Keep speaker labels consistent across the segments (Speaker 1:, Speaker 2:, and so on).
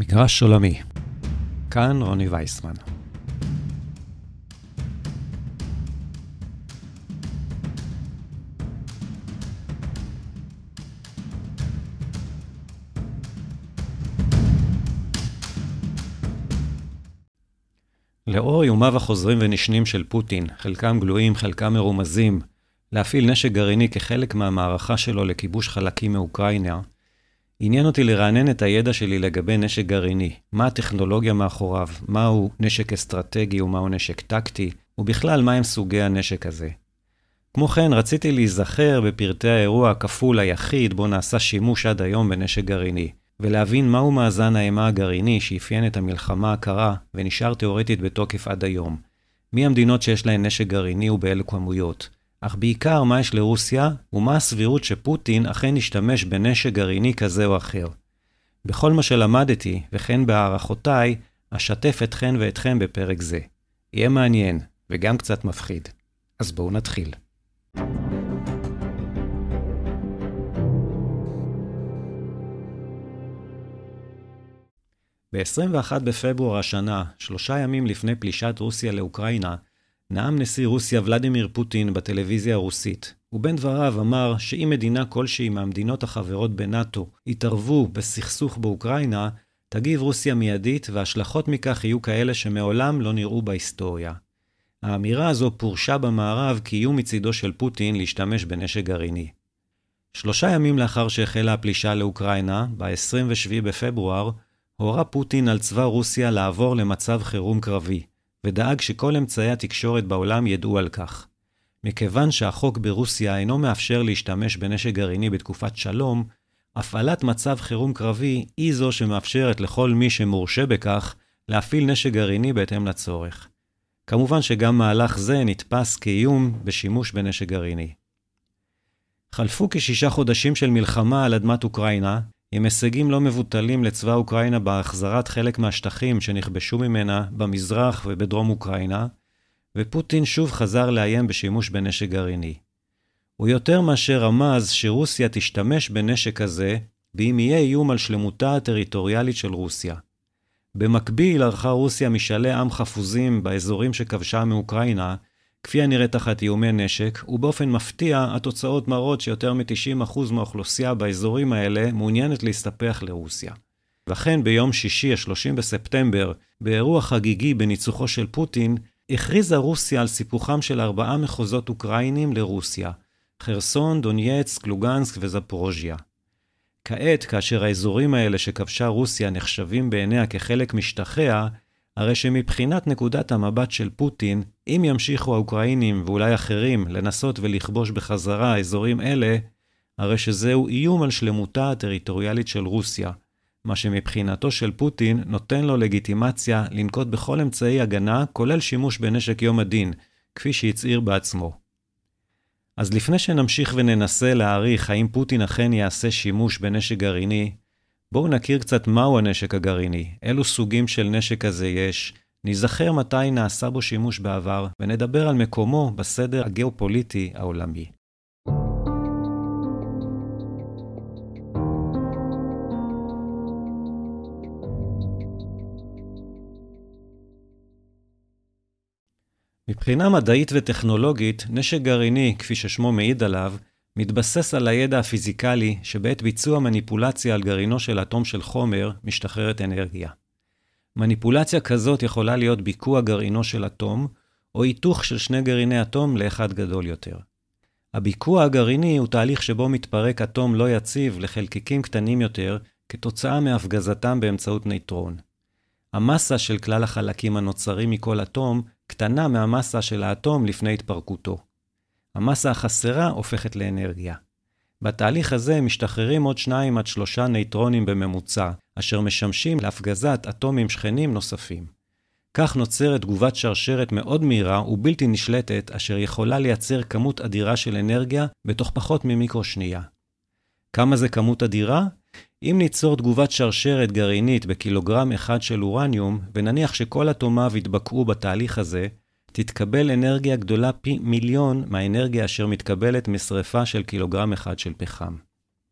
Speaker 1: מגרש עולמי. כאן רוני וייסמן. לאור איומיו החוזרים ונשנים של פוטין, חלקם גלויים, חלקם מרומזים, להפעיל נשק גרעיני כחלק מהמערכה שלו לכיבוש חלקים מאוקראינה, עניין אותי לרענן את הידע שלי לגבי נשק גרעיני, מה הטכנולוגיה מאחוריו, מהו נשק אסטרטגי ומהו נשק טקטי, ובכלל מהם סוגי הנשק הזה. כמו כן, רציתי להיזכר בפרטי האירוע הכפול היחיד בו נעשה שימוש עד היום בנשק גרעיני, ולהבין מהו מאזן האימה הגרעיני שאפיין את המלחמה הקרה ונשאר תיאורטית בתוקף עד היום. מי המדינות שיש להן נשק גרעיני ובאילו כמויות. אך בעיקר מה יש לרוסיה ומה הסבירות שפוטין אכן ישתמש בנשק גרעיני כזה או אחר. בכל מה שלמדתי וכן בהערכותיי, אשתף אתכן ואתכם בפרק זה. יהיה מעניין וגם קצת מפחיד. אז בואו נתחיל. ב-21 בפברואר השנה, 3 ימים לפני פלישת רוסיה לאוקראינה, נאם נשיא רוסיה ולדימיר פוטין בטלוויזיה הרוסית, ובין דבריו אמר שאם מדינה כלשהי מהמדינות החברות בנאטו יתערבו בסכסוך באוקראינה, תגיב רוסיה מיידית וההשלכות מכך יהיו כאלה שמעולם לא נראו בהיסטוריה. האמירה הזו פורשה במערב כאיום מצידו של פוטין להשתמש בנשק גרעיני. 3 ימים לאחר שהחלה הפלישה לאוקראינה, ב-27 בפברואר, הורה פוטין על צבא רוסיה לעבור למצב חירום קרבי, ודאג שכל אמצעי התקשורת בעולם ידעו על כך. מכיוון שהחוק ברוסיה אינו מאפשר להשתמש בנשק גרעיני בתקופת שלום, הפעלת מצב חירום קרבי היא זו שמאפשרת לכל מי שמורשה בכך להפעיל נשק גרעיני בהתאם לצורך. כמובן שגם מהלך זה נתפס כאיום בשימוש בנשק גרעיני. חלפו כ6 חודשים של מלחמה על אדמת אוקראינה, עם הישגים לא מבוטלים לצבא אוקראינה בהחזרת חלק מהשטחים שנכבשו ממנה במזרח ובדרום אוקראינה, ופוטין שוב חזר לאיים בשימוש בנשק גרעיני. הוא יותר מאשר רמז שרוסיה תשתמש בנשק הזה, ואם יהיה איום על שלמותה הטריטוריאלית של רוסיה. במקביל ערכה רוסיה משאלי עם חפוזים באזורים שכבשה מאוקראינה, כפי הנראה תחת איומי נשק, ובאופן מפתיע התוצאות מראות שיותר מ-90% מהאוכלוסייה באזורים האלה מעוניינת להסתפח לרוסיה. וכן ביום שישי, 30 בספטמבר, באירוע חגיגי בניצוחו של פוטין, הכריזה רוסיה על סיפוחם של 4 מחוזות אוקראינים לרוסיה, חרסון, דונייצק, לוגנסק וזפורוז'יה. כעת, כאשר האזורים האלה שכבשה רוסיה נחשבים בעיניה כחלק משטחיה, הרי שמבחינת נקודת המבט של פוטין, אם ימשיכו האוקראינים ואולי אחרים לנסות ולכבוש בחזרה אזורים אלה, הרי שזהו איום על שלמותה הטריטוריאלית של רוסיה, מה שמבחינתו של פוטין נותן לו לגיטימציה לנקוט בכל אמצעי הגנה, כולל שימוש בנשק יום הדין, כפי שהצהיר בעצמו. אז לפני שנמשיך וננסה להעריך האם פוטין אכן יעשה שימוש בנשק גרעיני, בואו נכיר קצת מהו הנשק הגרעיני, אילו סוגים של נשק הזה יש, נזכר מתי נעשה בו שימוש בעבר, ונדבר על מקומו בסדר הגיאופוליטי העולמי. מבחינה מדעית וטכנולוגית, נשק גרעיני, כפי ששמו מעיד עליו, מתבסס על הידע הפיזיקלי שבעת ביצוע מניפולציה על גרעינו של אטום של חומר משתחררת אנרגיה. מניפולציה כזאת יכולה להיות ביקוע גרעינו של אטום, או היתוך של 2 גרעיני אטום לאחד גדול יותר. הביקוע הגרעיני הוא תהליך שבו מתפרק אטום לא יציב לחלקיקים קטנים יותר כתוצאה מהפגזתם באמצעות נייטרון. המסה של כלל החלקים הנוצרים מכל אטום קטנה מהמסה של האטום לפני התפרקותו. המסה החסרה הופכת לאנרגיה. בתהליך הזה משתחררים עוד 2 עד 3 נייטרונים בממוצע, אשר משמשים להפגזת אטומים שכנים נוספים. כך נוצרת תגובת שרשרת מאוד מהירה ובלתי נשלטת, אשר יכולה לייצר כמות אדירה של אנרגיה בתוך פחות ממיקרו שנייה. כמה זה כמות אדירה? אם ניצור תגובת שרשרת גרעינית בקילוגרם אחד של אורניום, ונניח שכל אטומיו יתבקעו בתהליך הזה, תתקבל אנרגיה גדולה פי 1,000,000 מהאנרגיה אשר מתקבלת משרפה של קילוגרם אחד של פחם.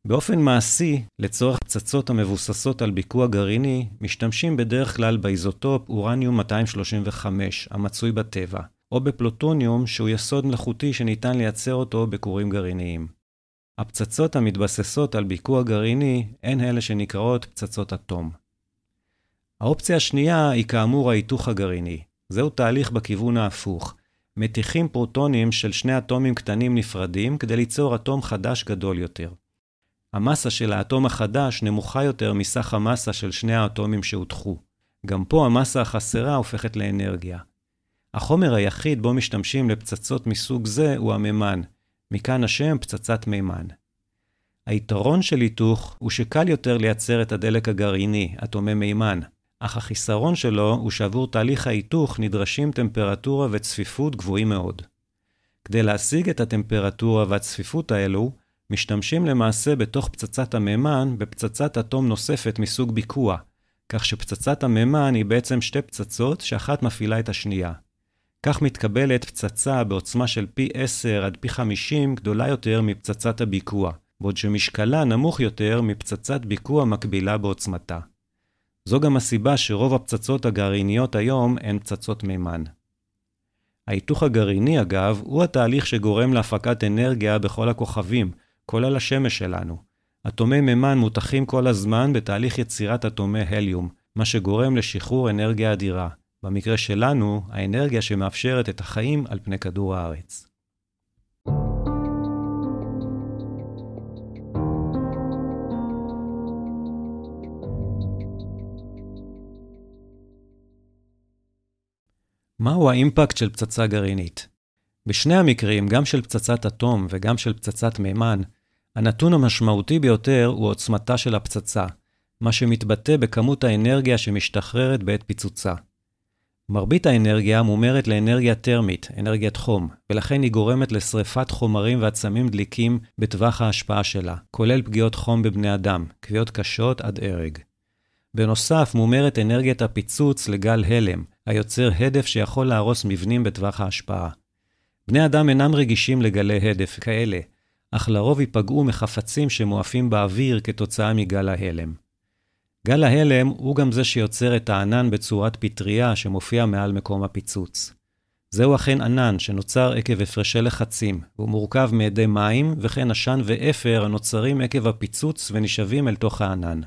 Speaker 1: באופן מעשי, לצורך פצצות המבוססות על ביקוע גרעיני, משתמשים בדרך כלל באיזוטופ אורניום 235, המצוי בטבע, או בפלוטוניום שהוא יסוד מלאכותי שניתן לייצר אותו בכורים גרעיניים. הפצצות המתבססות על ביקוע גרעיני הן אלה שנקראות פצצות אטום. האופציה השנייה היא כאמור ההיתוך הגרעיני. זהו תהליך בכיוון ההפוך. מתיחים פרוטונים של שני אטומים קטנים נפרדים כדי ליצור אטום חדש גדול יותר. המסה של האטום החדש נמוכה יותר מסך המסה של שני האטומים שהותחו. גם פה המסה החסרה הופכת לאנרגיה. החומר היחיד בו משתמשים לפצצות מסוג זה הוא המימן. מכאן השם פצצת מימן. היתרון של היתוך הוא שקל יותר לייצר את הדלק הגרעיני, אטומי מימן, אך החיסרון שלו הוא שעבור תהליך ההיתוך נדרשים טמפרטורה וצפיפות גבוהים מאוד. כדי להשיג את הטמפרטורה והצפיפות האלו, משתמשים למעשה בתוך פצצת המימן בפצצת אטום נוספת מסוג ביקוע, כך שפצצת המימן היא בעצם שתי פצצות שאחת מפעילה את השנייה. כך מתקבלת פצצה בעוצמה של פי 10 עד פי 50 גדולה יותר מפצצת הביקוע, בעוד שמשקלה נמוך יותר מפצצת ביקוע מקבילה בעוצמתה. זו גם הסיבה שרוב הפצצות הגרעיניות היום הן פצצות מימן. ההיתוך הגרעיני, אגב, הוא התהליך שגורם להפקת אנרגיה בכל הכוכבים, כולל השמש שלנו. אטומי מימן מותחים כל הזמן בתהליך יצירת אטומי הליום, מה שגורם לשחרור אנרגיה אדירה. במקרה שלנו, האנרגיה שמאפשרת את החיים על פני כדור הארץ. מהו האימפקט של פצצה גרעינית? בשני המקרים, גם של פצצת אטום וגם של פצצת מימן, הנתון המשמעותי ביותר הוא עוצמתה של הפצצה, מה שמתבטא בכמות האנרגיה שמשתחררת בעת פיצוצה. מרבית האנרגיה מומרת לאנרגיה טרמית, אנרגיית חום, ולכן היא גורמת לשריפת חומרים ועצמים דליקים בטווח ההשפעה שלה, כולל פגיעות חום בבני אדם, כוויות קשות עד הרג. בנוסף, מומרת אנרגיית הפיצוץ לגל הלם, היוצר הדף שיכול להרוס מבנים בטווח ההשפעה. בני אדם אינם רגישים לגלי הדף כאלה, אך לרוב ייפגעו מחפצים שמואפים באוויר כתוצאה מגל ההלם. גל ההלם הוא גם זה שיוצר את הענן בצורת פטריה שמופיע מעל מקום הפיצוץ. זהו אכן ענן שנוצר עקב הפרשי לחצים, והוא מורכב מאדי מים וכן עשן ואפר הנוצרים עקב הפיצוץ ונשאבים אל תוך הענן.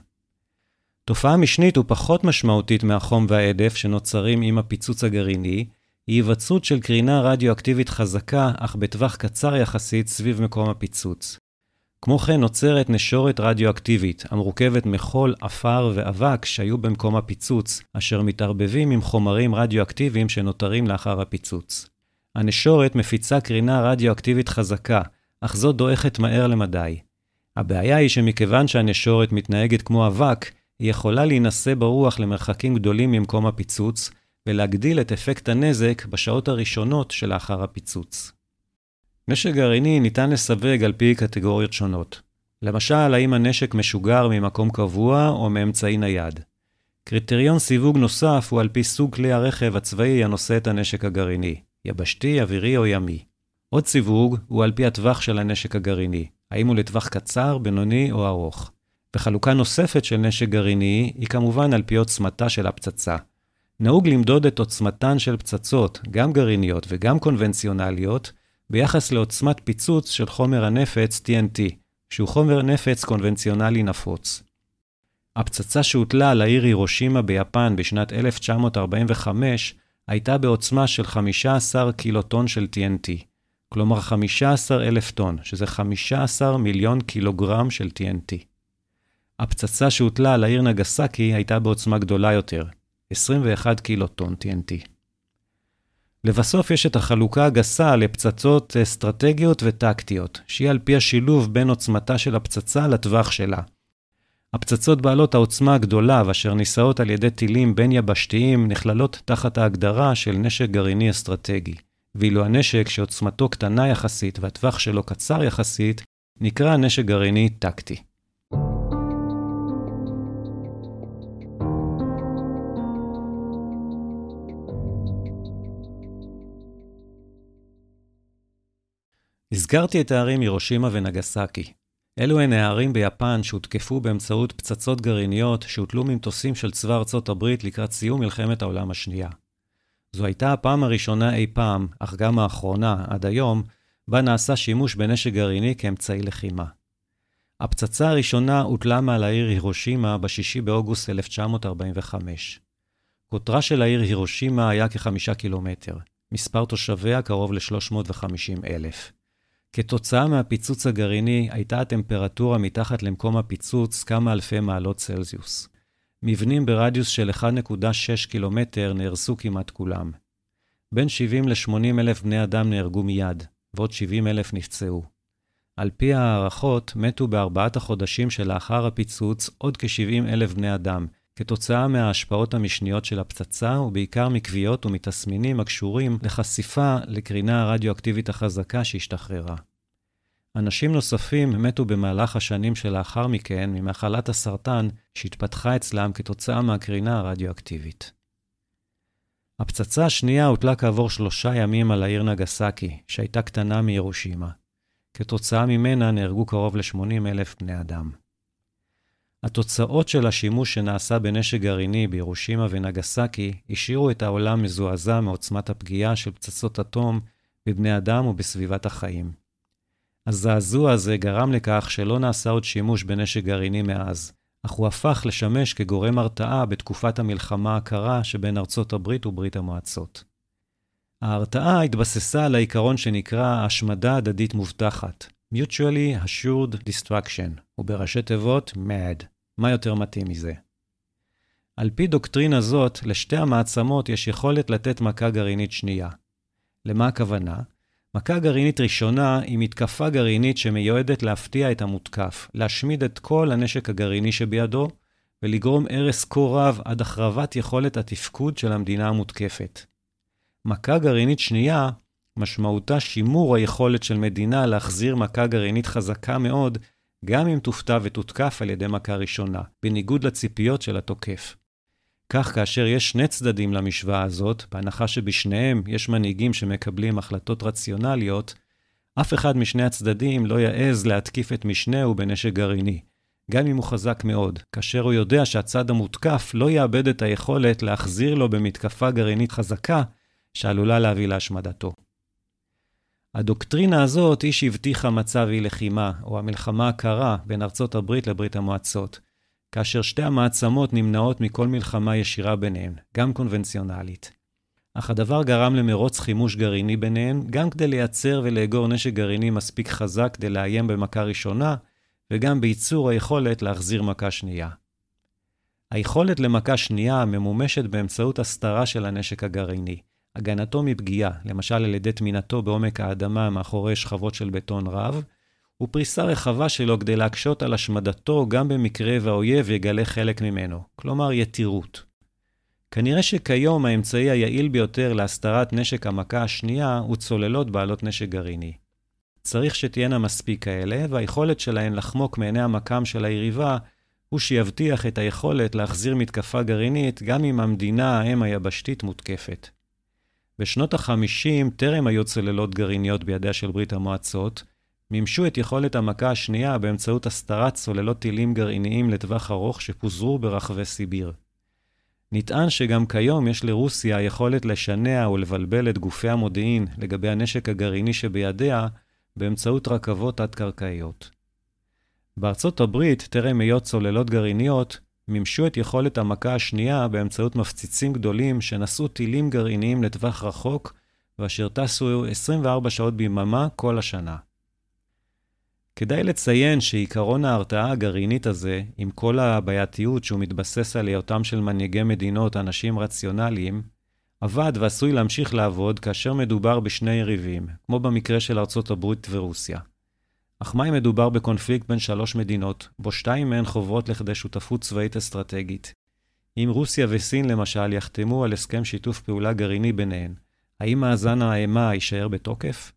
Speaker 1: תופעה משנית ופחות משמעותית מהחום והעדף שנוצרים עם הפיצוץ הגרעיני, היא היווצרות של קרינה רדיואקטיבית חזקה, אך בטווח קצר יחסית סביב מקום הפיצוץ. כמו כן נוצרת נשורת רדיואקטיבית, המורכבת מחול, אפר ואבק שהיו במקום הפיצוץ, אשר מתערבבים עם חומרים רדיואקטיביים שנותרים לאחר הפיצוץ. הנשורת מפיצה קרינה רדיואקטיבית חזקה, אך זו דועכת מהר למדי. הבעיה היא שמכיוון שהנשורת מתנהגת כמו אבק, היא יכולה להינשא ברוח למרחקים גדולים ממקום הפיצוץ, ולהגדיל את אפקט הנזק בשעות הראשונות שלאחר הפיצוץ. נשק גרעיני ניתן לסווג על פי קטגוריות שונות. למשל, האם הנשק משוגר ממקום קבוע או מאמצעי נייד. קריטריון סיווג נוסף הוא על פי סוג כלי הרכב הצבאי הנושא את הנשק הגרעיני, יבשתי, אווירי או ימי. עוד סיווג הוא על פי הטווח של הנשק הגרעיני, האם הוא לטווח קצר, בינוני או ארוך. וחלוקה נוספת של נשק גרעיני היא כמובן על פי עוצמתה של הפצצה. נהוג למדוד את עוצמתן של פצצות, גם גרעיניות וגם קונבנציונליות, ביחס לעוצמת פיצוץ של חומר הנפץ TNT, שהוא חומר נפץ קונבנציונלי נפוץ. הפצצה שהוטלה על העיר הירושימה ביפן בשנת 1945 הייתה בעוצמה של 15 קילוטון של TNT, כלומר 15,000 טון, שזה 15 מיליון קילוגרם של TNT. הפצצה שהוטלה על העיר נגסקי הייתה בעוצמה גדולה יותר, 21 קילוטון TNT. לבסוף יש את החלוקה הגסה לפצצות אסטרטגיות וטקטיות, שהיא על פי השילוב בין עוצמתה של הפצצה לטווח שלה. הפצצות בעלות העוצמה הגדולה ואשר נישאות על ידי טילים בין יבשתיים נכללות תחת ההגדרה של נשק גרעיני אסטרטגי, ואילו הנשק שעוצמתו קטנה יחסית והטווח שלו קצר יחסית נקרא נשק גרעיני טקטי. הזכרתי את הערים הירושימה ונגסקי. אלו הן הערים ביפן שהותקפו באמצעות פצצות גרעיניות שהוטלו ממטוסים של צבא ארצות הברית לקראת סיום מלחמת העולם השנייה. זו הייתה הפעם הראשונה אי פעם, אך גם האחרונה, עד היום, בה נעשה שימוש בנשק גרעיני כאמצעי לחימה. הפצצה הראשונה הוטלה מעל העיר הירושימה ב-6 באוגוסט 1945. קוטרה של העיר הירושימה היה כ5 קילומטר, מספר תושביה קרוב ל-350,000. כתוצאה מהפיצוץ הגרעיני הייתה הטמפרטורה מתחת למקום הפיצוץ כמה אלפי מעלות צלזיוס. מבנים ברדיוס של 1.6 קילומטר נהרסו כמעט כולם. בין 70 ל-80 אלף בני אדם נהרגו מיד, ועוד 70 אלף נפצעו. על פי הערכות, מתו בארבעת החודשים שלאחר הפיצוץ עוד כ-70 אלף בני אדם, כתוצאה מההשפעות המשניות של הפצצה, ובעיקר מכוויות ומתסמינים הקשורים לחשיפה לקרינה הרדיואקטיבית החזקה שהשתחררה. אנשים נוספים מתו במהלך השנים שלאחר מכן ממחלת הסרטן שהתפתחה אצלם כתוצאה מהקרינה הרדיואקטיבית. הפצצה השנייה הוטלה כעבור 3 ימים על העיר נגסקי, שהייתה קטנה מהירושימה. כתוצאה ממנה נהרגו קרוב ל-80,000 בני אדם. התוצאות של השימוש שנעשה בנשק גרעיני בירושימה ונגסקי השאירו את העולם מזועזע מעוצמת הפגיעה של פצצות אטום בבני אדם ובסביבת החיים. הזעזוע הזה גרם לכך שלא נעשה עוד שימוש בנשק גרעיני מאז, אך הוא הפך לשמש כגורם הרתעה בתקופת המלחמה הקרה שבין ארצות הברית וברית המועצות. ההרתעה התבססה על העיקרון שנקרא השמדה הדדית מובטחת, Mutually Assured Destruction, ובראשי תיבות MAD. מה יותר מתאים מזה? על פי דוקטרינה זאת, לשתי המעצמות יש יכולת לתת מכה גרעינית שנייה. למה הכוונה? מכה גרעינית ראשונה היא מתקפה גרעינית שמיועדת להפתיע את המותקף, להשמיד את כל הנשק הגרעיני שבידו, ולגרום הרס כה רב עד החרבת יכולת התפקוד של המדינה המותקפת. מכה גרעינית שנייה, משמעותה שימור היכולת של מדינה להחזיר מכה גרעינית חזקה מאוד, גם אם תופתע ותותקף על ידי מכה ראשונה, בניגוד לציפיות של התוקף. כך כאשר יש שני צדדים למשוואה הזאת, בהנחה שבשניהם יש מנהיגים שמקבלים החלטות רציונליות, אף אחד משני הצדדים לא יעז להתקיף את משנהו בנשק גרעיני, גם אם הוא חזק מאוד, כאשר הוא יודע שהצד המותקף לא יאבד את היכולת להחזיר לו במתקפה גרעינית חזקה, שעלולה להביא להשמדתו. הדוקטרינה הזאת היא שהבטיחה מצב אי לחימה, או המלחמה הקרה בין ארצות הברית לברית המועצות, כאשר שתי המעצמות נמנעות מכל מלחמה ישירה ביניהן, גם קונבנציונלית. אך הדבר גרם למרוץ חימוש גרעיני ביניהן, גם כדי לייצר ולאגור נשק גרעיני מספיק חזק כדי לאיים במכה ראשונה, וגם בייצור היכולת להחזיר מכה שנייה. היכולת למכה שנייה ממומשת באמצעות הסתרה של הנשק הגרעיני, הגנתו מפגיעה, למשל על ידי תמינתו בעומק האדמה מאחורי שכבות של בטון רב, ופריסה רחבה שלו כדי להקשות על השמדתו גם במקרה והאויב יגלה חלק ממנו, כלומר יתירות. כנראה שכיום האמצעי היעיל ביותר להסתרת נשק המכה השנייה הוא צוללות בעלות נשק גרעיני. צריך שתהיינה מספיק כאלה, והיכולת שלהן לחמוק מעיני המקם של היריבה הוא שיבטיח את היכולת להחזיר מתקפה גרעינית גם אם המדינה האם היבשתית מותקפת. בשנות ה-50 טרם היו צוללות גרעיניות בידיה של ברית המועצות, מימשו את יכולת המכה השנייה באמצעות הסתרת צוללות טילים גרעיניים לטווח ארוך שפוזרו ברחבי סיביר. נטען שגם כיום יש לרוסיה יכולת לשנע ולבלבל את גופי המודיעין לגבי הנשק הגרעיני שבידיה באמצעות רכבות עד-קרקעיות. בארצות הברית, טרם היות צוללות גרעיניות, מימשו את יכולת המכה השנייה באמצעות מפציצים גדולים שנשאו טילים גרעיניים לטווח רחוק, ואשר טסו 24 שעות ביממה כל השנה. כדאי לציין שעיקרון ההרתעה הגרעינית הזה, עם כל הבעייתיות שהוא מתבסס על היותם של מנהיגי מדינות אנשים רציונליים, עבד ועשוי להמשיך לעבוד כאשר מדובר בשני יריבים, כמו במקרה של ארצות הברית ורוסיה. אך מה אם מדובר בקונפליקט בין 3 מדינות, בו 2 מהן חוברות לכדי שותפות צבאית אסטרטגית? אם רוסיה וסין למשל יחתמו על הסכם שיתוף פעולה גרעיני ביניהן, האם מאזן האימה יישאר בתוקף?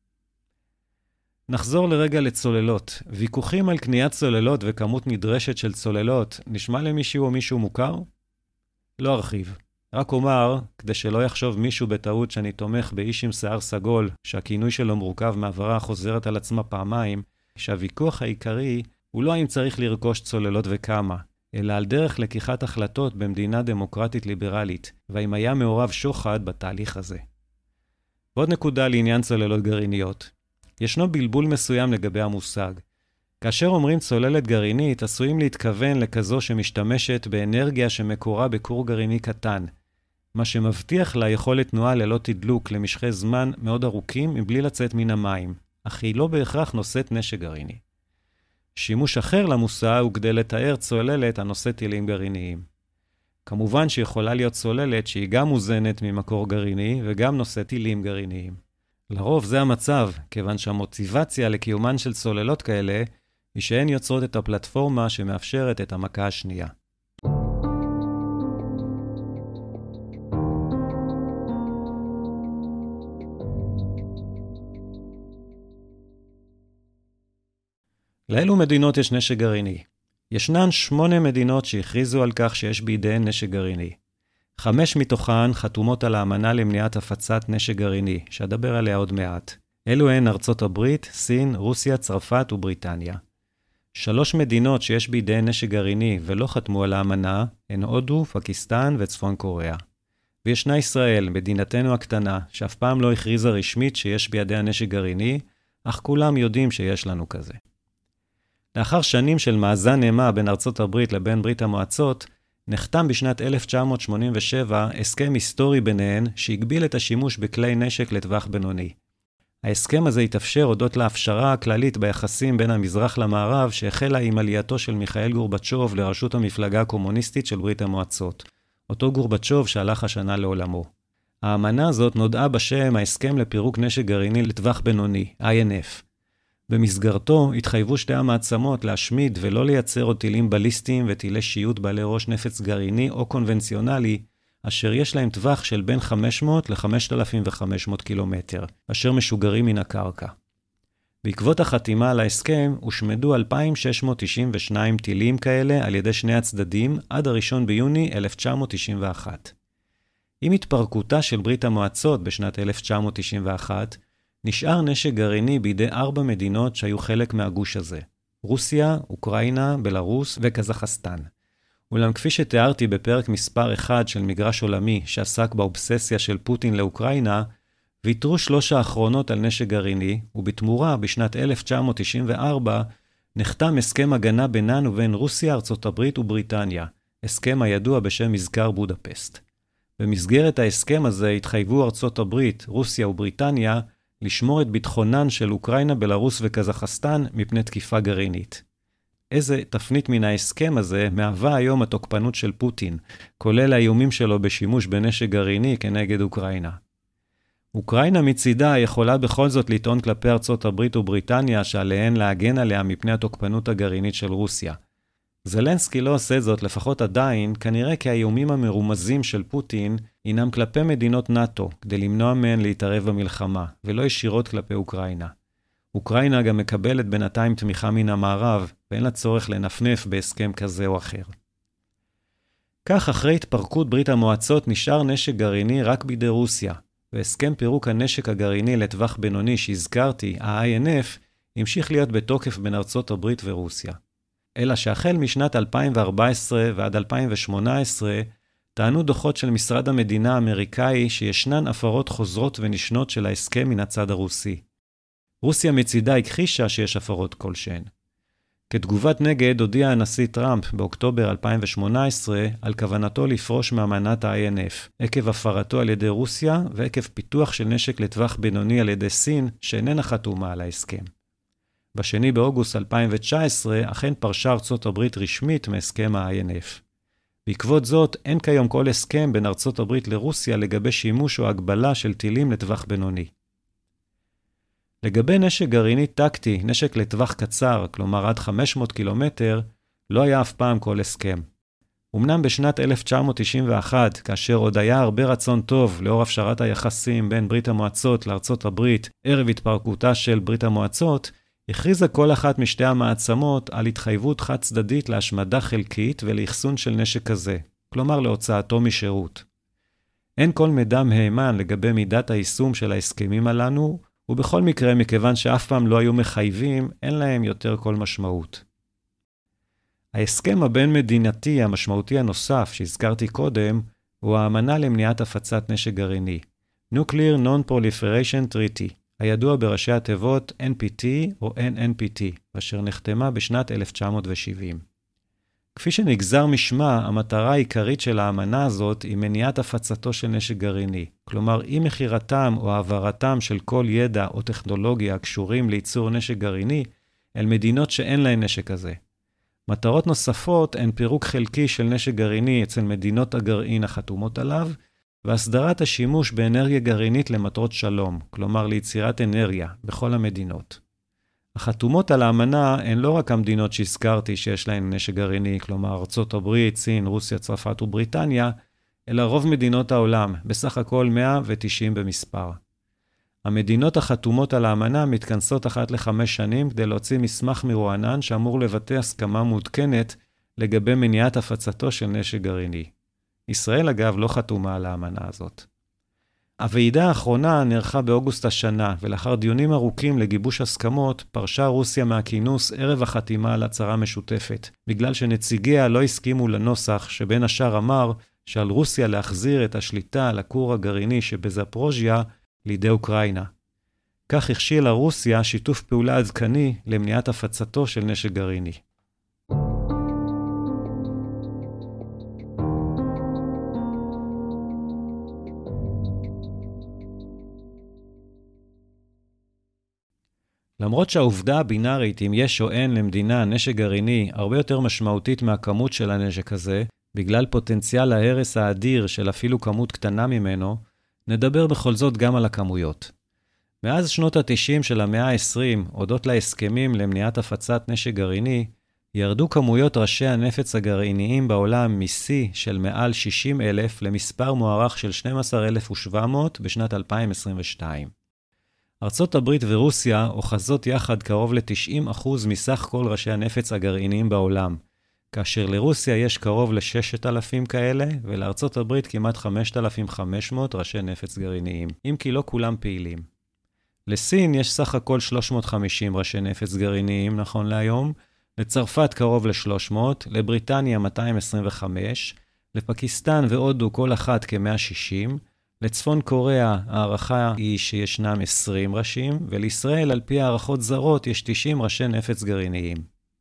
Speaker 1: נחזור לרגע לצוללות. ויכוחים על קניית צוללות וכמות נדרשת של צוללות נשמע למישהו או מישהו מוכר? לא ארחיב. רק אומר, כדי שלא יחשוב מישהו בטעות שאני תומך באיש עם שיער סגול, שהכינוי שלו מורכב מעברה חוזרת על עצמה פעמיים, שהוויכוח העיקרי הוא לא האם צריך לרכוש צוללות וכמה, אלא על דרך לקיחת החלטות במדינה דמוקרטית ליברלית, והאם היה מעורב שוחד בתהליך הזה. ועוד נקודה לעניין צוללות גרעיניות. ישנו בלבול מסוים לגבי המושג. כאשר אומרים צוללת גרעינית, עשויים להתכוון לכזו שמשתמשת באנרגיה שמקורה בכור גרעיני קטן, מה שמבטיח לה יכולת תנועה ללא תדלוק למשכי זמן מאוד ארוכים מבלי לצאת מן המים, אך היא לא בהכרח נושאת נשק גרעיני. שימוש אחר למושג הוא כדי לתאר צוללת הנושאת טילים גרעיניים. כמובן שיכולה להיות צוללת שהיא גם מוזנת ממקור גרעיני וגם נושאת טילים גרעיניים. לרוב זה המצב, כיוון שהמוטיבציה לקיומן של צוללות כאלה היא שהן יוצרות את הפלטפורמה שמאפשרת את המכה השנייה. לאילו מדינות יש נשק גרעיני? ישנן 8 מדינות שהכריזו על כך שיש בידיהן נשק גרעיני. 5 מתוכן חתומות על האמנה למניעת הפצת נשק גרעיני, שאדבר עליה עוד מעט. אלו הן ארצות הברית, סין, רוסיה, צרפת ובריטניה. 3 מדינות שיש בידיהן נשק גרעיני ולא חתמו על האמנה הן הודו, פקיסטן וצפון קוריאה. וישנה ישראל, מדינתנו הקטנה, שאף פעם לא הכריזה רשמית שיש בידיה נשק גרעיני, אך כולם יודעים שיש לנו כזה. לאחר שנים של מאזן אימה בין ארצות הברית לבין ברית המועצות, נחתם בשנת 1987 הסכם היסטורי ביניהן שהגביל את השימוש בכלי נשק לטווח בינוני. ההסכם הזה התאפשר הודות להפשרה הכללית ביחסים בין המזרח למערב שהחלה עם עלייתו של מיכאל גורבצ'וב לראשות המפלגה הקומוניסטית של ברית המועצות, אותו גורבצ'וב שהלך השנה לעולמו. האמנה הזאת נודעה בשם ההסכם לפירוק נשק גרעיני לטווח בינוני, INF. במסגרתו התחייבו שתי המעצמות להשמיד ולא לייצר עוד טילים בליסטיים וטילי שיוט בעלי ראש נפץ גרעיני או קונבנציונלי, אשר יש להם טווח של בין 500 ל-5,500 קילומטר, אשר משוגרים מן הקרקע. בעקבות החתימה על ההסכם, הושמדו 2,692 טילים כאלה על ידי שני הצדדים עד 1 ביוני 1991. עם התפרקותה של ברית המועצות בשנת 1991, נשאר נשק גרעיני בידי 4 מדינות שהיו חלק מהגוש הזה, רוסיה, אוקראינה, בלרוס וקזחסטן. אולם כפי שתיארתי בפרק מספר 1 של מגרש עולמי שעסק באובססיה של פוטין לאוקראינה, ויתרו 3 האחרונות על נשק גרעיני, ובתמורה בשנת 1994 נחתם הסכם הגנה בינן ובין רוסיה, ארצות הברית ובריטניה, הסכם הידוע בשם מזכר בודפסט. במסגרת ההסכם הזה התחייבו ארצות הברית, רוסיה ובריטניה לשמור את ביטחונן של אוקראינה, בלרוס וקזחסטן מפני תקיפה גרעינית. איזה תפנית מן ההסכם הזה מהווה היום התוקפנות של פוטין, כולל האיומים שלו בשימוש בנשק גרעיני כנגד אוקראינה. אוקראינה מצידה יכולה בכל זאת לטעון כלפי ארצות הברית ובריטניה שעליהן להגן עליה מפני התוקפנות הגרעינית של רוסיה. זלנסקי לא עושה זאת לפחות עדיין, כנראה כי האיומים המרומזים של פוטין הינם כלפי מדינות נאטו, כדי למנוע מהן להתערב במלחמה, ולא ישירות כלפי אוקראינה. אוקראינה גם מקבלת בינתיים תמיכה מן המערב, ואין לה צורך לנפנף בהסכם כזה או אחר. כך אחרי התפרקות ברית המועצות נשאר נשק גרעיני רק בידי רוסיה, והסכם פירוק הנשק הגרעיני לטווח בינוני שהזכרתי, ה-INF, המשיך להיות בתוקף בין ארצות הברית ורוסיה. אלא שהחל משנת 2014 ועד 2018, טענו דוחות של משרד המדינה האמריקאי שישנן הפרות חוזרות ונשנות של ההסכם מן הצד הרוסי. רוסיה מצידה הכחישה שיש הפרות כלשהן. כתגובת נגד הודיע הנשיא טראמפ באוקטובר 2018 על כוונתו לפרוש מאמנת ה-INF, עקב הפרתו על ידי רוסיה ועקב פיתוח של נשק לטווח בינוני על ידי סין שאיננה חתומה על ההסכם. ב2 באוגוסט 2019 אכן פרשה ארצות הברית רשמית מהסכם ה-INF. בעקבות זאת אין כיום כל הסכם בין ארצות הברית לרוסיה לגבי שימוש או הגבלה של טילים לטווח בינוני. לגבי נשק גרעיני טקטי, נשק לטווח קצר, כלומר עד 500 קילומטר, לא היה אף פעם כל הסכם. אמנם בשנת 1991, כאשר עוד היה הרבה רצון טוב לאור הפשרת היחסים בין ברית המועצות לארצות הברית, ערב התפרקותה של ברית המועצות, הכריזה כל אחת משתי המעצמות על התחייבות חד צדדית להשמדה חלקית ולאחסון של נשק כזה, כלומר להוצאתו משירות. אין כל מידע מהימן לגבי מידת היישום של ההסכמים הללו, ובכל מקרה, מכיוון שאף פעם לא היו מחייבים, אין להם יותר כל משמעות. ההסכם הבין-מדינתי המשמעותי הנוסף שהזכרתי קודם, הוא האמנה למניעת הפצת נשק גרעיני, Nuclear Non-Proliferation Treaty, הידוע בראשי התיבות NPT או NNPT, אשר נחתמה בשנת 1970. כפי שנגזר משמה, המטרה העיקרית של האמנה הזאת היא מניעת הפצתו של נשק גרעיני, כלומר אי מחירתם או העברתם של כל ידע או טכנולוגיה הקשורים לייצור נשק גרעיני אל מדינות שאין להן נשק כזה. מטרות נוספות הן פירוק חלקי של נשק גרעיני אצל מדינות הגרעין החתומות עליו, והסדרת השימוש באנרגיה גרעינית למטרות שלום, כלומר ליצירת אנרגיה, בכל המדינות. החתומות על האמנה הן לא רק המדינות שהזכרתי שיש להן נשק גרעיני, כלומר ארצות הברית, סין, רוסיה, צרפת ובריטניה, אלא רוב מדינות העולם, בסך הכל 190 במספר. המדינות החתומות על האמנה מתכנסות אחת ל5 שנים כדי להוציא מסמך מרוענן שאמור לבטא הסכמה מעודכנת לגבי מניעת הפצתו של נשק גרעיני. ישראל אגב לא חתומה על האמנה הזאת. הוועידה האחרונה נערכה באוגוסט השנה, ולאחר דיונים ארוכים לגיבוש הסכמות, פרשה רוסיה מהכינוס ערב החתימה על הצהרה משותפת, בגלל שנציגיה לא הסכימו לנוסח שבין השאר אמר שעל רוסיה להחזיר את השליטה על הכור הגרעיני שבזפרוז'יה לידי אוקראינה. כך הכשילה רוסיה שיתוף פעולה עדכני למניעת הפצתו של נשק גרעיני. למרות שהעובדה הבינארית אם יש או אין למדינה נשק גרעיני הרבה יותר משמעותית מהכמות של הנשק הזה, בגלל פוטנציאל ההרס האדיר של אפילו כמות קטנה ממנו, נדבר בכל זאת גם על הכמויות. מאז שנות ה-90 של המאה ה-20, הודות להסכמים למניעת הפצת נשק גרעיני, ירדו כמויות ראשי הנפץ הגרעיניים בעולם משיא של מעל 60,000 למספר מוערך של 12,700 בשנת 2022. ארצות הברית ורוסיה אוחזות יחד קרוב ל-90% מסך כל ראשי הנפץ הגרעיניים בעולם, כאשר לרוסיה יש קרוב ל-6,000 כאלה, ולארצות הברית כמעט 5,500 ראשי נפץ גרעיניים, אם כי לא כולם פעילים. לסין יש סך הכל 350 ראשי נפץ גרעיניים נכון להיום, לצרפת קרוב ל-300, לבריטניה 225, לפקיסטן והודו כל אחת כ-160, לצפון קוריאה הערכה היא שישנם 20 ראשים, ולישראל על פי הערכות זרות יש 90 ראשי נפץ גרעיניים.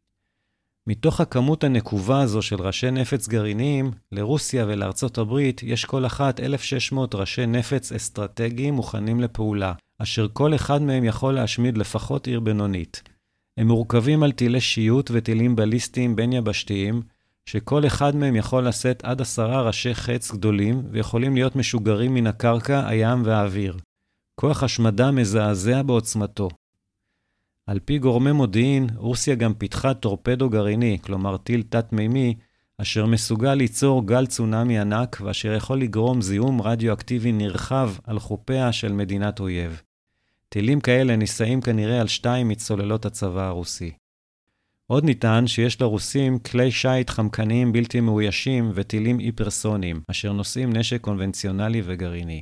Speaker 1: מתוך הכמות הנקובה הזו של ראשי נפץ גרעיניים, לרוסיה ולארצות הברית יש כל אחת 1,600 ראשי נפץ אסטרטגיים מוכנים לפעולה, אשר כל אחד מהם יכול להשמיד לפחות עיר בינונית. הם מורכבים על טילי שיוט וטילים בליסטיים בין יבשתיים, שכל אחד מהם יכול לשאת עד 10 ראשי חץ גדולים, ויכולים להיות משוגרים מן הקרקע, הים והאוויר. כוח השמדה מזעזע בעוצמתו. על פי גורמי מודיעין, רוסיה גם פיתחה טורפדו גרעיני, כלומר טיל תת-מימי, אשר מסוגל ליצור גל צונמי ענק, ואשר יכול לגרום זיהום רדיואקטיבי נרחב על חופיה של מדינת אויב. טילים כאלה נישאים כנראה על 2 מצוללות הצבא הרוסי. עוד ניתן שיש לרוסים כלי שייט חמקניים בלתי מאוישים וטילים היפרסוניים, אשר נושאים נשק קונבנציונלי וגרעיני.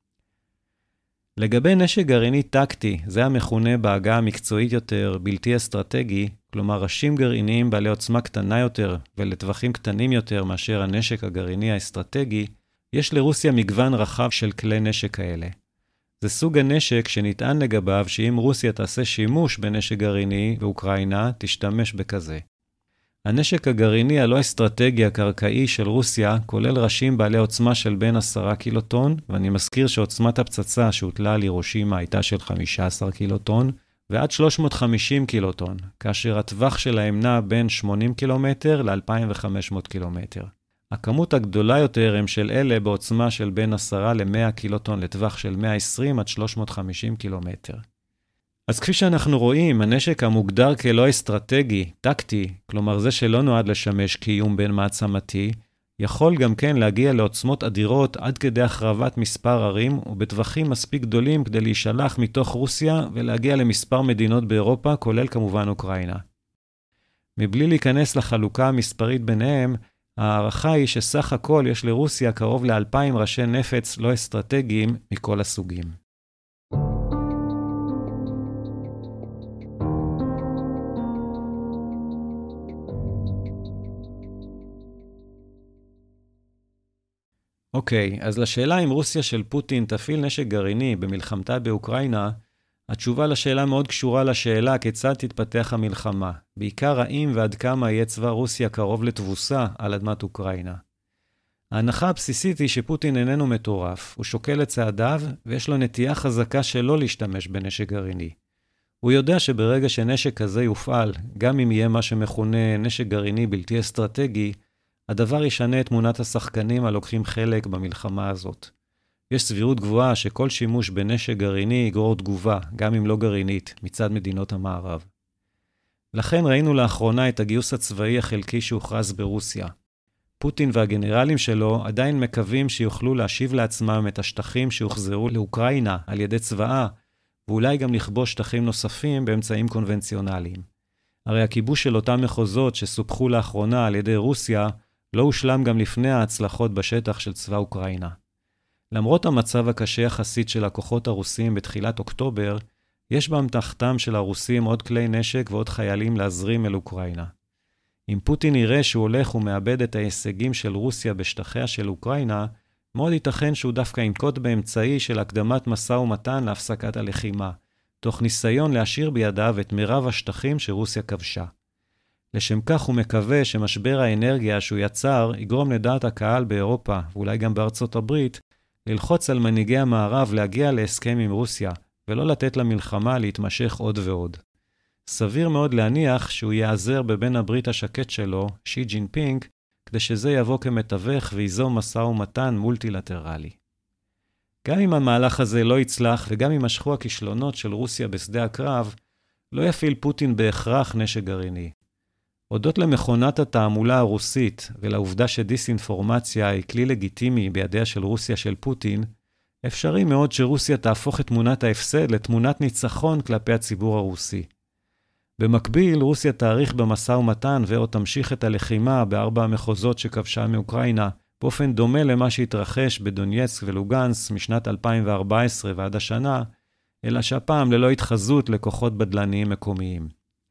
Speaker 1: לגבי נשק גרעיני טקטי, זה המכונה בעגה המקצועית יותר בלתי אסטרטגי, כלומר ראשים גרעיניים בעלי עוצמה קטנה יותר ולטווחים קטנים יותר מאשר הנשק הגרעיני האסטרטגי, יש לרוסיה מגוון רחב של כלי נשק כאלה. זה סוג הנשק שנטען לגביו שאם רוסיה תעשה שימוש בנשק גרעיני ואוקראינה תשתמש בכזה. הנשק הגרעיני הלא אסטרטגי הקרקעי של רוסיה כולל ראשים בעלי עוצמה של בין 10 קילוטון, ואני מזכיר שעוצמת הפצצה שהוטלה על הירושימה הייתה של 15 קילוטון, ועד 350 קילוטון, כאשר הטווח שלהם נע בין 80 קילומטר ל-2,500 קילומטר. הכמות הגדולה יותר הם של אלה בעוצמה של בין 10 ל-100 קילוטון לטווח של 120 עד 350 קילומטר. אז כפי שאנחנו רואים, הנשק המוגדר כלא אסטרטגי, טקטי, כלומר זה שלא נועד לשמש כאיום בין מעצמתי, יכול גם כן להגיע לעוצמות אדירות עד כדי החרבת מספר ערים ובטווחים מספיק גדולים כדי להישלח מתוך רוסיה ולהגיע למספר מדינות באירופה, כולל כמובן אוקראינה. מבלי להיכנס לחלוקה המספרית ביניהם, הערכה היא שסך הכל יש לרוסיה קרוב ל2,000 ראשי נפץ לא אסטרטגיים מכל הסוגים. אוקיי, אז לשאלה אם רוסיה של פוטין תפעיל נשק גרעיני במלחמתה באוקראינה, התשובה לשאלה מאוד קשורה לשאלה כיצד תתפתח המלחמה, בעיקר האם ועד כמה יהיה צבא רוסיה קרוב לתבוסה על אדמת אוקראינה. ההנחה הבסיסית היא שפוטין איננו מטורף, הוא שוקל את צעדיו ויש לו נטייה חזקה שלא להשתמש בנשק גרעיני. הוא יודע שברגע שנשק כזה יופעל, גם אם יהיה מה שמכונה נשק גרעיני בלתי אסטרטגי, הדבר ישנה את תמונת השחקנים הלוקחים חלק במלחמה הזאת. יש סבירות גבוהה שכל שימוש בנשק גרעיני יגרור תגובה, גם אם לא גרעינית, מצד מדינות המערב. לכן ראינו לאחרונה את הגיוס הצבאי החלקי שהוכרז ברוסיה. פוטין והגנרלים שלו עדיין מקווים שיוכלו להשיב לעצמם את השטחים שהוחזרו לאוקראינה על ידי צבאה, ואולי גם לכבוש שטחים נוספים באמצעים קונבנציונליים. הרי הכיבוש של אותם מחוזות שסופחו לאחרונה על ידי רוסיה, לא הושלם גם לפני ההצלחות בשטח של צבא אוקראינה. למרות המצב הקשה יחסית של הכוחות הרוסים בתחילת אוקטובר, יש באמתחתם של הרוסים עוד כלי נשק ועוד חיילים להזרים אל אוקראינה. אם פוטין יראה שהוא הולך ומאבד את ההישגים של רוסיה בשטחיה של אוקראינה, מאוד ייתכן שהוא דווקא ינקוט באמצעי של הקדמת משא ומתן להפסקת הלחימה, תוך ניסיון להשאיר בידיו את מירב השטחים שרוסיה כבשה. לשם כך הוא מקווה שמשבר האנרגיה שהוא יצר יגרום לדעת הקהל באירופה, ואולי גם בארצות הברית, ללחוץ על מנהיגי המערב להגיע להסכם עם רוסיה, ולא לתת למלחמה להתמשך עוד ועוד. סביר מאוד להניח שהוא יעזר בבן הברית השקט שלו, שי ג'ינפינג, כדי שזה יבוא כמתווך ויזום משא ומתן מולטילטרלי. גם אם המהלך הזה לא יצלח וגם אם משכו הכישלונות של רוסיה בשדה הקרב, לא יפעיל פוטין בהכרח נשק גרעיני. הודות למכונת התעמולה הרוסית ולעובדה שדיסאינפורמציה היא כלי לגיטימי בידיה של רוסיה של פוטין, אפשרי מאוד שרוסיה תהפוך את תמונת ההפסד לתמונת ניצחון כלפי הציבור הרוסי. במקביל, רוסיה תאריך במשא ומתן ועוד תמשיך את הלחימה בארבע המחוזות שכבשה מאוקראינה, באופן דומה למה שהתרחש בדונייצק ולוגנסק משנת 2014 ועד השנה, אלא שהפעם ללא התחזות לכוחות בדלניים מקומיים.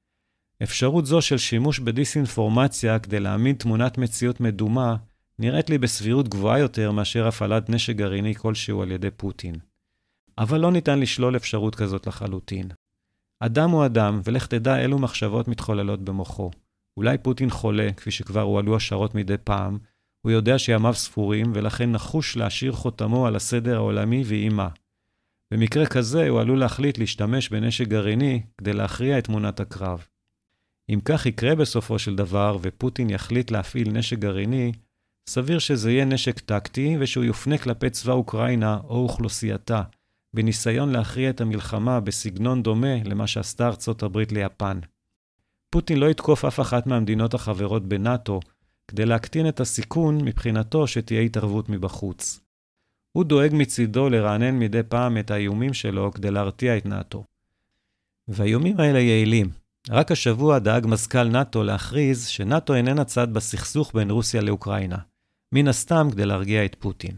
Speaker 1: אפשרות זו של שימוש בדיסאינפורמציה כדי להעמיד תמונת מציאות מדומה, נראית לי בסבירות גבוהה יותר מאשר הפעלת נשק גרעיני כלשהו על ידי פוטין. אבל לא ניתן לשלול אפשרות כזאת לחלוטין. אדם הוא אדם, ולך תדע אילו מחשבות מתחוללות במוחו. אולי פוטין חולה, כפי שכבר הועלו השערות מדי פעם, הוא יודע שימיו ספורים, ולכן נחוש להשאיר חותמו על הסדר העולמי ואימה. במקרה כזה, הוא עלול להחליט להשתמש בנשק גרעיני כדי להכריע את תמונת הקרב. אם כך יקרה בסופו של דבר, ופוטין יחליט להפעיל נשק גרעיני, סביר שזה יהיה נשק טקטי, ושהוא יופנה כלפי צבא אוקראינה או אוכלוסייתה, בניסיון להכריע את המלחמה בסגנון דומה למה שעשתה ארצות הברית ליפן. פוטין לא יתקוף אף אחת מהמדינות החברות בנאטו, כדי להקטין את הסיכון מבחינתו שתהיה התערבות מבחוץ. הוא דואג מצידו לרענן מדי פעם את האיומים שלו כדי להרתיע את נאטו. והאיומים האלה יעילים. רק השבוע דאג מזכ"ל נאטו להכריז שנאטו איננה צד בסכסוך בין רוסיה לאוקראינה, מן הסתם כדי להרגיע את פוטין.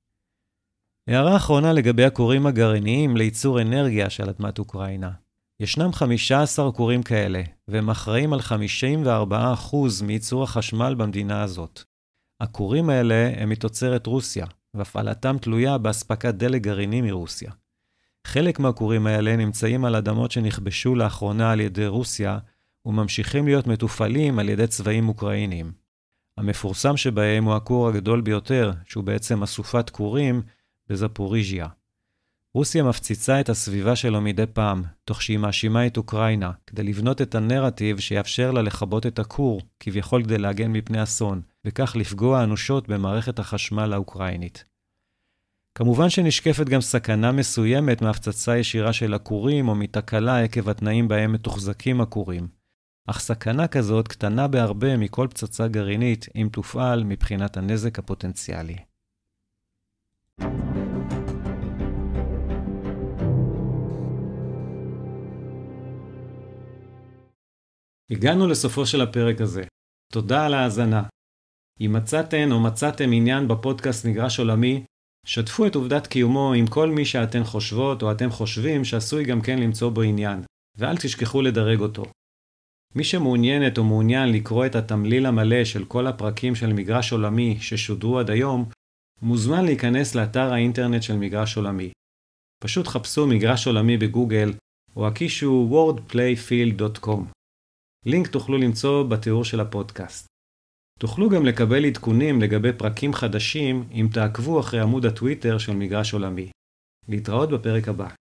Speaker 1: הערה אחרונה לגבי הכורים הגרעיניים לייצור אנרגיה של אדמת אוקראינה. ישנם 15 כורים כאלה, והם אחראים על 54% מייצור החשמל במדינה הזאת. הכורים האלה הם מתוצרת רוסיה, והפעלתם תלויה בהספקת דלק גרעיני מרוסיה. חלק מהכורים האלה נמצאים על אדמות שנכבשו לאחרונה על ידי רוסיה, וממשיכים להיות מתופעלים על ידי צבאים אוקראינים. המפורסם שבהם הוא הכור הגדול ביותר, שהוא בעצם אסופת כורים בזפוריז'יה. רוסיה מפציצה את הסביבה שלו מדי פעם, תוך שהיא מאשימה את אוקראינה, כדי לבנות את הנרטיב שיאפשר לה לכבות את הכור, כביכול כדי להגן מפני אסון, וכך לפגוע אנושות במערכת החשמל האוקראינית. כמובן שנשקפת גם סכנה מסוימת מהפצצה ישירה של הכורים או מתקלה עקב התנאים בהם מתוחזקים הכורים. אך סכנה כזאת קטנה בהרבה מכל פצצה גרעינית אם תופעל מבחינת הנזק הפוטנציאלי. הגענו לסופו של הפרק הזה. תודה על ההאזנה. אם מצאתן או מצאתם עניין בפודקאסט מגרש עולמי, שתפו את עובדת קיומו עם כל מי שאתן חושבות או אתם חושבים שעשוי גם כן למצוא בו עניין, ואל תשכחו לדרג אותו. מי שמעוניינת או מעוניין לקרוא את התמליל המלא של כל הפרקים של מגרש עולמי ששודרו עד היום, מוזמן להיכנס לאתר האינטרנט של מגרש עולמי. פשוט חפשו מגרש עולמי בגוגל, או הקישו worldplayfield.com. לינק תוכלו למצוא בתיאור של הפודקאסט. תוכלו גם לקבל עדכונים לגבי פרקים חדשים אם תעקבו אחרי עמוד הטוויטר של מגרש עולמי. להתראות בפרק הבא.